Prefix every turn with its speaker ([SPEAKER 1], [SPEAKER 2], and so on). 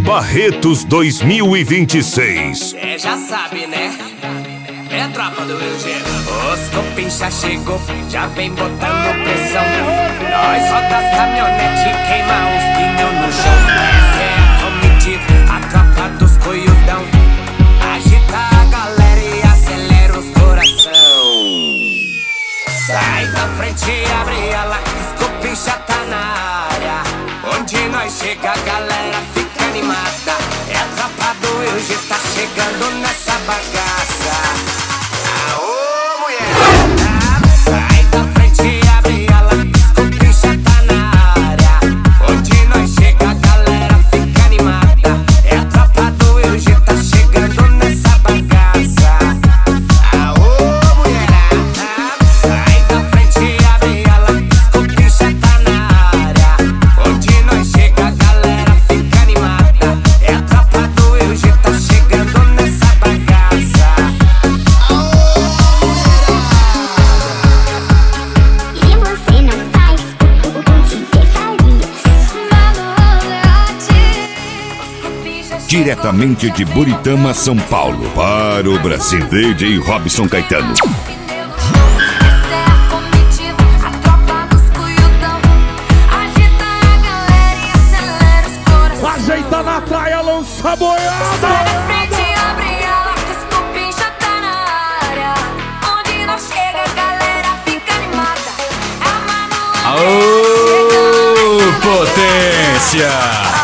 [SPEAKER 1] Barretos 2026.
[SPEAKER 2] Cê já sabe, né? É tropa do meu jeito. Os copincha chegou, já vem botando pressão. Nós roda as caminhonetes, queima os pneus no chão. Essa é a comitiva, a tropa dos coiudão. Agita a galera e acelera os coração. Sai da frente e abre ela, que os copincha tá na área. Onde nós chega a galera fica animada. É a tropa do Euge, tá chegando nessa bagaça. Aô, mulher! Sai da frente e abre ela, que os copincha tá na área. Onde nós chega a galera fica animada. É a tropa do Euge, tá chegando nessa bagaça. Aô, mulherada! Sai da frente e abre ela, que os copincha tá na área. Onde nós chega a galera fica animada. É a tropa do Euge, tá chegando nessa bagaça.
[SPEAKER 3] E você não faz o que faria.
[SPEAKER 1] Diretamente de Buritama, São Paulo, para o Brasil, DJ Robson Caetano.
[SPEAKER 3] Essa é a comitiva, a tropa dos cuiudão. Agita a galera e acelera os corações.
[SPEAKER 4] Ajeita na praia, lança a boiada.
[SPEAKER 3] Sai da frente e abre ela, que os copincha tá na área. Onde nós chega a galera fica animada. É a Manu
[SPEAKER 5] Aô, potência!